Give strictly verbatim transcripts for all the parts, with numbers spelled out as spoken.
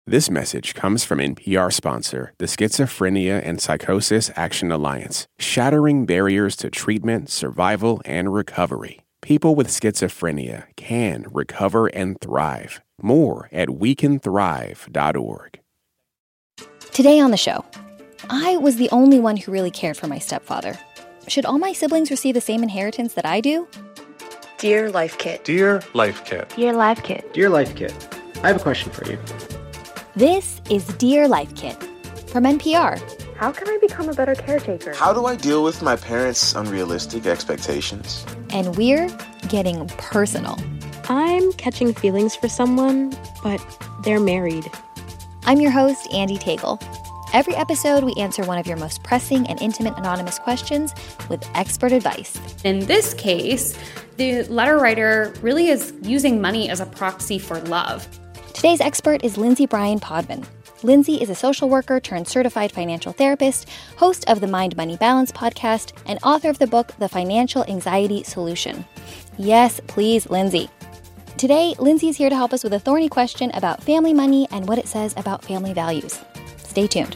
This message comes from N P R sponsor, the Schizophrenia and Psychosis Action Alliance, shattering barriers to treatment, survival, and recovery. People with schizophrenia can recover and thrive. More at we can thrive dot org. Today on the show, I was the only one who really cared for my stepfather. Should all my siblings receive the same inheritance that I do? Dear Life Kit. Dear Life Kit. Dear Life Kit. Dear Life Kit, I have a question for you. This is Dear Life Kit from N P R. How can I become a better caretaker? How do I deal with my parents' unrealistic expectations? And we're getting personal. I'm catching feelings for someone, but they're married. I'm your host, Andy Tagle. Every episode, we answer one of your most pressing and intimate anonymous questions with expert advice. In this case, the letter writer really is using money as a proxy for love. Today's expert is Lindsay Bryan Podman. Lindsay is a social worker turned certified financial therapist, host of the Mind Money Balance podcast, and author of the book, The Financial Anxiety Solution. Yes, please, Lindsay. Today, Lindsay is here to help us with a thorny question about family money and what it says about family values. Stay tuned.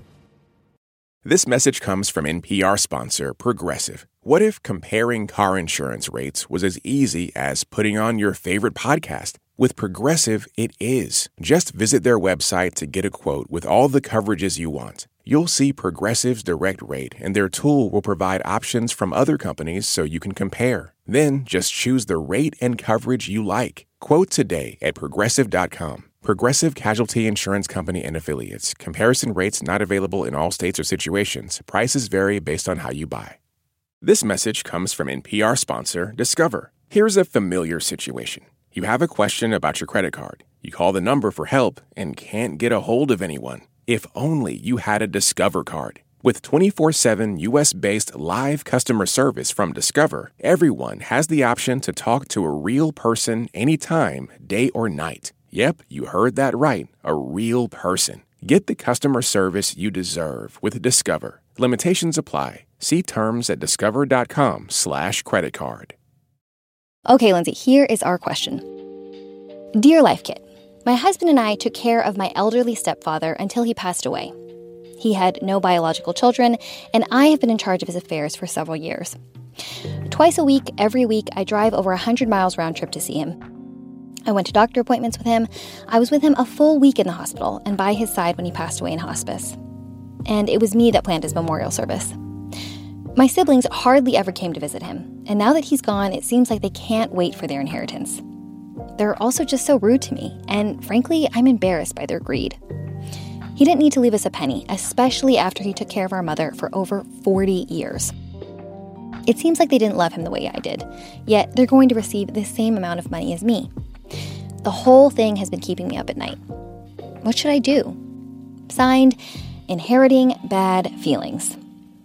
This message comes from N P R sponsor, Progressive. What if comparing car insurance rates was as easy as putting on your favorite podcast? With Progressive, it is. Just visit their website to get a quote with all the coverages you want. You'll see Progressive's direct rate, and their tool will provide options from other companies so you can compare. Then just choose the rate and coverage you like. Quote today at progressive dot com. Progressive Casualty Insurance Company and Affiliates. Comparison rates not available in all states or situations. Prices vary based on how you buy. This message comes from N P R sponsor, Discover. Here's a familiar situation. You have a question about your credit card. You call the number for help and can't get a hold of anyone. If only you had a Discover card. With twenty-four seven U S-based live customer service from Discover, everyone has the option to talk to a real person anytime, day or night. Yep, you heard that right, a real person. Get the customer service you deserve with Discover. Limitations apply. See terms at discover.com slash credit card. Okay, Lindsay, here is our question. Dear Life Kit, my husband and I took care of my elderly stepfather until he passed away. He had no biological children, and I have been in charge of his affairs for several years. Twice a week, every week, I drive over one hundred miles round trip to see him. I went to doctor appointments with him. I was with him a full week in the hospital and by his side when he passed away in hospice. And it was me that planned his memorial service. My siblings hardly ever came to visit him, and now that he's gone, it seems like they can't wait for their inheritance. They're also just so rude to me, and frankly, I'm embarrassed by their greed. He didn't need to leave us a penny, especially after he took care of our mother for over forty years. It seems like they didn't love him the way I did, yet they're going to receive the same amount of money as me. The whole thing has been keeping me up at night. What should I do? Signed, Inheriting Bad Feelings.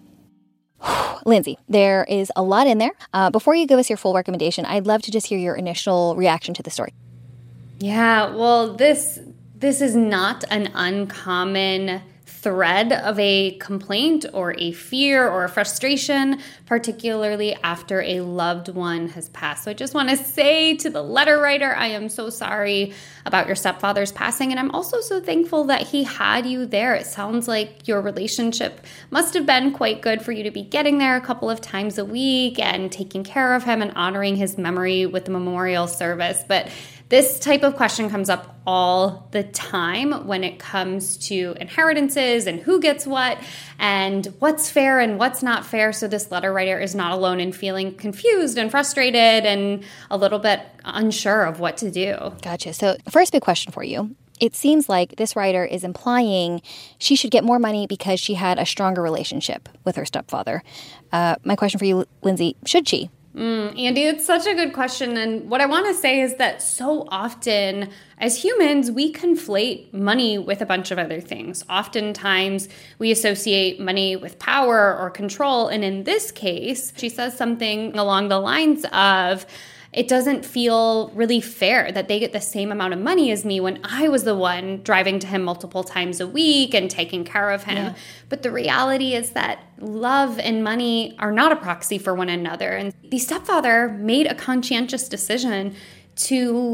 Lindsay, there is a lot in there. Uh, before you give us your full recommendation, I'd love to just hear your initial reaction to the story. Yeah, well, this this is not an uncommon thread of a complaint or a fear or a frustration, particularly after a loved one has passed. So I just want to say to the letter writer, I am so sorry about your stepfather's passing, and I'm also so thankful that he had you there. It sounds like your relationship must have been quite good for you to be getting there a couple of times a week and taking care of him and honoring his memory with the memorial service. But this type of question comes up all the time when it comes to inheritances and who gets what and what's fair and what's not fair. So this letter writer is not alone in feeling confused and frustrated and a little bit unsure of what to do. Gotcha. So first big question for you. It seems like this writer is implying she should get more money because she had a stronger relationship with her stepfather. Uh, my question for you, Lindsay, should she? Mm, Andy, it's such a good question. And what I want to say is that so often as humans, we conflate money with a bunch of other things. Oftentimes we associate money with power or control. And in this case, she says something along the lines of, it doesn't feel really fair that they get the same amount of money as me when I was the one driving to him multiple times a week and taking care of him. Yeah. But the reality is that love and money are not a proxy for one another. And the stepfather made a conscientious decision to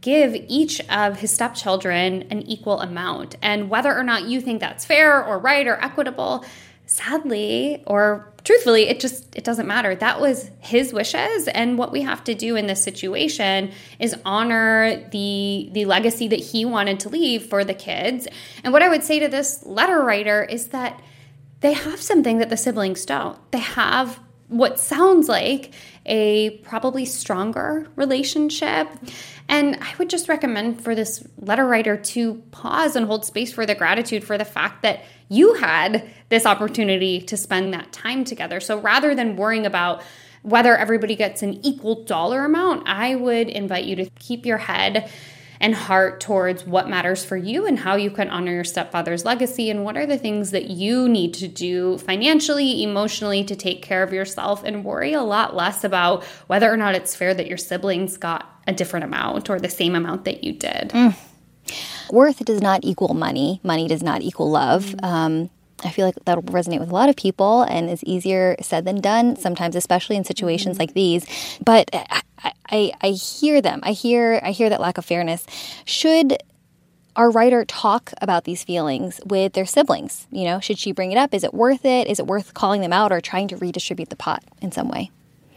give each of his stepchildren an equal amount. And whether or not you think that's fair or right or equitable, sadly, or truthfully, it just, it doesn't matter. That was his wishes. And what we have to do in this situation is honor the, the legacy that he wanted to leave for the kids. And what I would say to this letter writer is that they have something that the siblings don't. They have what sounds like a probably stronger relationship. And I would just recommend for this letter writer to pause and hold space for the gratitude for the fact that you had this opportunity to spend that time together. So rather than worrying about whether everybody gets an equal dollar amount, I would invite you to keep your head and heart towards what matters for you and how you can honor your stepfather's legacy and what are the things that you need to do financially, emotionally to take care of yourself, and worry a lot less about whether or not it's fair that your siblings got a different amount or the same amount that you did. Mm. Worth does not equal money. Money does not equal love. Mm. Um, I feel like that'll resonate with a lot of people and is easier said than done sometimes, especially in situations mm-hmm. like these. But I, I, I hear them. I hear I hear that lack of fairness. Should our writer talk about these feelings with their siblings? You know, should she bring it up? Is it worth it? Is it worth calling them out or trying to redistribute the pot in some way?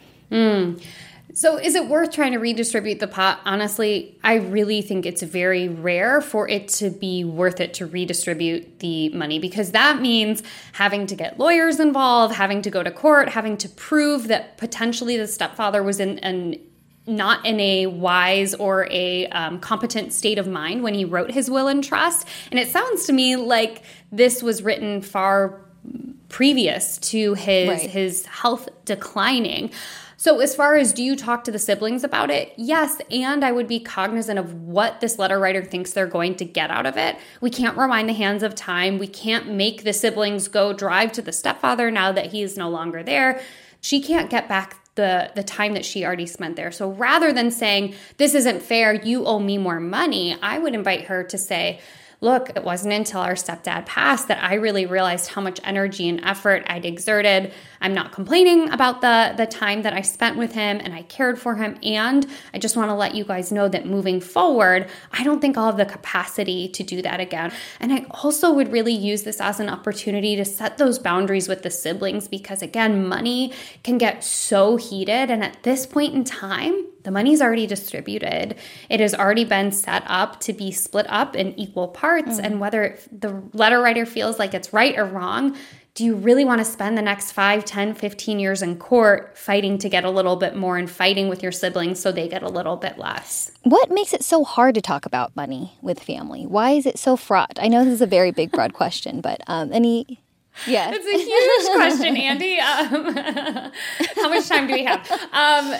Mm. So is it worth trying to redistribute the pot? Honestly, I really think it's very rare for it to be worth it to redistribute the money, because that means having to get lawyers involved, having to go to court, having to prove that potentially the stepfather was in an not in a wise or a um, competent state of mind when he wrote his will and trust. And it sounds to me like this was written far previous to his right. his health declining. So as far as do you talk to the siblings about it? Yes, and I would be cognizant of what this letter writer thinks they're going to get out of it. We can't rewind the hands of time. We can't make the siblings go drive to the stepfather now that he is no longer there. She can't get back the, the time that she already spent there. So rather than saying, this isn't fair, you owe me more money, I would invite her to say, look, it wasn't until our stepdad passed that I really realized how much energy and effort I'd exerted. I'm not complaining about the, the time that I spent with him, and I cared for him. And I just want to let you guys know that moving forward, I don't think I'll have the capacity to do that again. And I also would really use this as an opportunity to set those boundaries with the siblings, because again, money can get so heated. And at this point in time, the money's already distributed. It has already been set up to be split up in equal parts. Mm. And whether the letter writer feels like it's right or wrong, do you really want to spend the next five, ten, fifteen years in court fighting to get a little bit more and fighting with your siblings so they get a little bit less? What makes it so hard to talk about money with family? Why is it so fraught? I know this is a very big, broad question, but um, any... Yeah. It's a huge question, Andy. Um, how much time do we have? Um,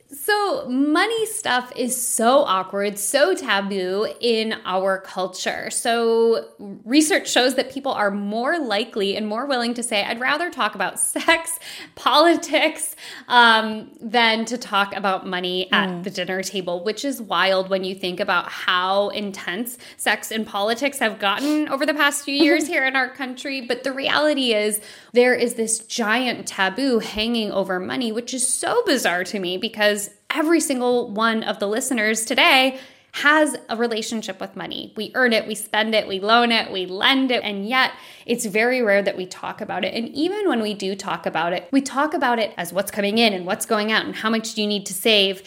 So money stuff is so awkward, so taboo in our culture. So research shows that people are more likely and more willing to say, I'd rather talk about sex, politics, um, than to talk about money at mm. the dinner table, which is wild when you think about how intense sex and politics have gotten over the past few years here in our country. But the reality is there is this giant taboo hanging over money, which is so bizarre to me, because every single one of the listeners today has a relationship with money. We earn it, we spend it, we loan it, we lend it, and yet it's very rare that we talk about it. And even when we do talk about it, we talk about it as what's coming in and what's going out and how much do you need to save,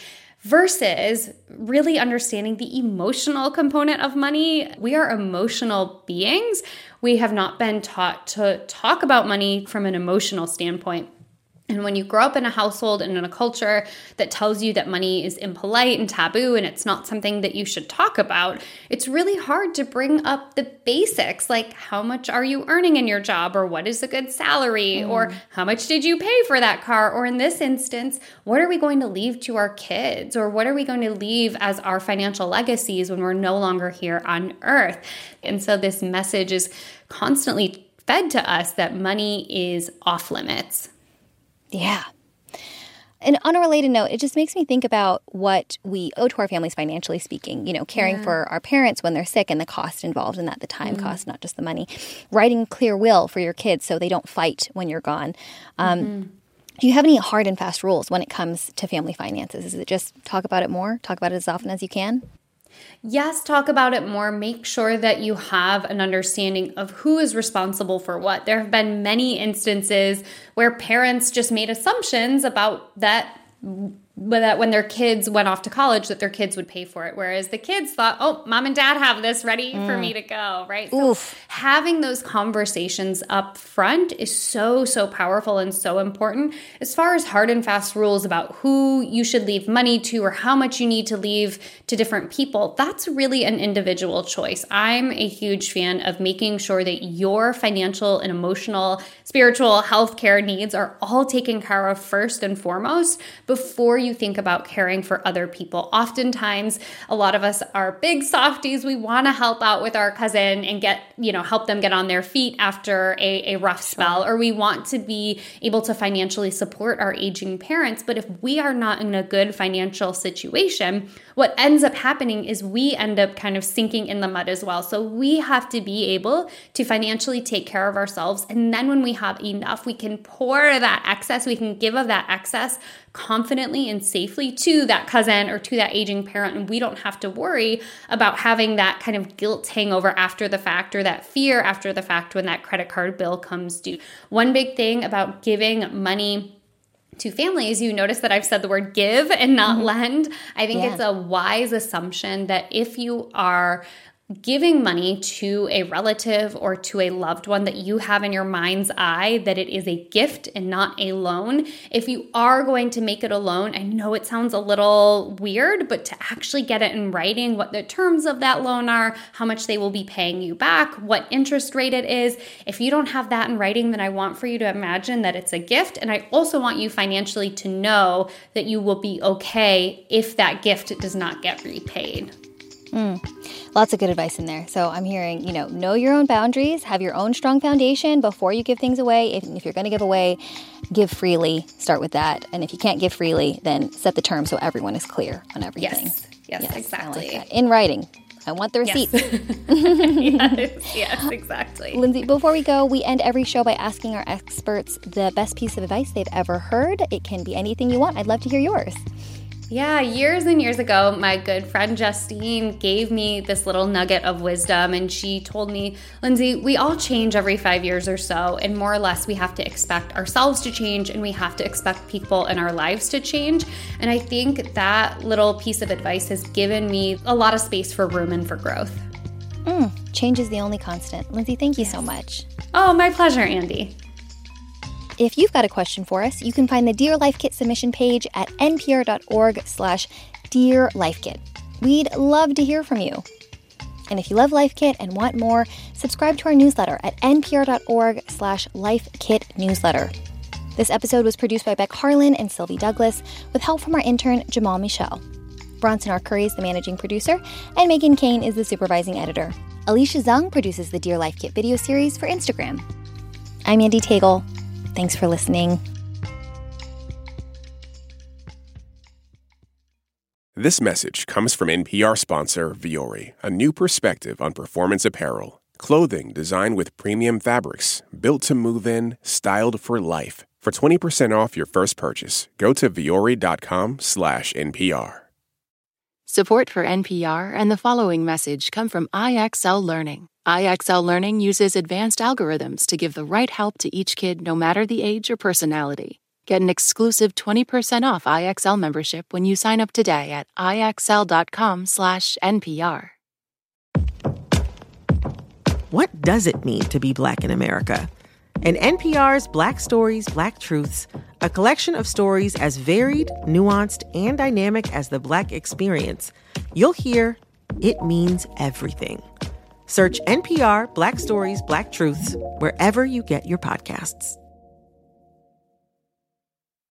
versus really understanding the emotional component of money. We are emotional beings. We have not been taught to talk about money from an emotional standpoint. And when you grow up in a household and in a culture that tells you that money is impolite and taboo and it's not something that you should talk about, it's really hard to bring up the basics, like how much are you earning in your job, or what is a good salary, mm. or how much did you pay for that car, or in this instance, what are we going to leave to our kids, or what are we going to leave as our financial legacies when we're no longer here on earth. And so this message is constantly fed to us that money is off limits. Yeah. And on a related note, it just makes me think about what we owe to our families financially speaking, you know, caring yeah. for our parents when they're sick and the cost involved in that, the time mm-hmm. cost, not just the money. Writing a clear will for your kids so they don't fight when you're gone. Um, mm-hmm. Do you have any hard and fast rules when it comes to family finances? Is it just talk about it more, talk about it as often as you can? Yes, talk about it more. Make sure that you have an understanding of who is responsible for what. There have been many instances where parents just made assumptions about that that when their kids went off to college, that their kids would pay for it. Whereas the kids thought, oh, mom and dad have this ready mm. for me to go, right? Oof. So having those conversations up front is so, so powerful and so important. As far as hard and fast rules about who you should leave money to or how much you need to leave to different people, that's really an individual choice. I'm a huge fan of making sure that your financial and emotional, spiritual, healthcare needs are all taken care of first and foremost before you think about caring for other people. Oftentimes, a lot of us are big softies. We want to help out with our cousin and get, you know, help them get on their feet after a, a rough spell, or we want to be able to financially support our aging parents. But if we are not in a good financial situation, what ends up happening is we end up kind of sinking in the mud as well. So we have to be able to financially take care of ourselves. And then when we have enough, we can pour that excess, we can give of that excess confidently and safely to that cousin or to that aging parent. And we don't have to worry about having that kind of guilt hangover after the fact or that fear after the fact when that credit card bill comes due. One big thing about giving money to families, you notice that I've said the word give and not mm-hmm. lend. I think yeah. it's a wise assumption that if you are giving money to a relative or to a loved one that you have in your mind's eye that it is a gift and not a loan. If you are going to make it a loan, I know it sounds a little weird, but to actually get it in writing, what the terms of that loan are, how much they will be paying you back, what interest rate it is. If you don't have that in writing, then I want for you to imagine that it's a gift. And I also want you financially to know that you will be okay if that gift does not get repaid. Mm. Lots of good advice in there. So I'm hearing, you know, know your own boundaries, have your own strong foundation before you give things away. If, if you're going to give away, give freely. Start with that. And if you can't give freely, then set the terms so everyone is clear on everything. Yes, yes, yes exactly. Like in writing. I want the receipt. Yes. yes, yes, exactly. Lindsay, before we go, we end every show by asking our experts the best piece of advice they've ever heard. It can be anything you want. I'd love to hear yours. Yeah, years and years ago, my good friend Justine gave me this little nugget of wisdom, and she told me, Lindsay, we all change every five years or so, and more or less we have to expect ourselves to change, and we have to expect people in our lives to change. And I think that little piece of advice has given me a lot of space for room and for growth. Mm, change is the only constant. Lindsay, thank you yes. so much. Oh, my pleasure, Andy. If you've got a question for us, you can find the Dear Life Kit submission page at npr.org slash Dear Life Kit. We'd love to hear from you. And if you love Life Kit and want more, subscribe to our newsletter at npr.org slash Life Kit newsletter. This episode was produced by Beck Harlan and Sylvie Douglas with help from our intern, Jamal Michelle. Bronson R. Curry is the managing producer, and Megan Kane is the supervising editor. Alicia Zhang produces the Dear Life Kit video series for Instagram. I'm Andy Tagle. Thanks for listening. This message comes from N P R sponsor Vuori, a new perspective on performance apparel. Clothing designed with premium fabrics, built to move in, styled for life. For twenty percent off your first purchase, go to vuori.com slash NPR. Support for N P R and the following message come from I X L Learning. I X L Learning uses advanced algorithms to give the right help to each kid no matter the age or personality. Get an exclusive twenty percent off I X L membership when you sign up today at ixl.com slash NPR. What does it mean to be Black in America? In N P R's Black Stories, Black Truths, a collection of stories as varied, nuanced, and dynamic as the Black experience, you'll hear it means everything. Search N P R Black Stories, Black Truths wherever you get your podcasts.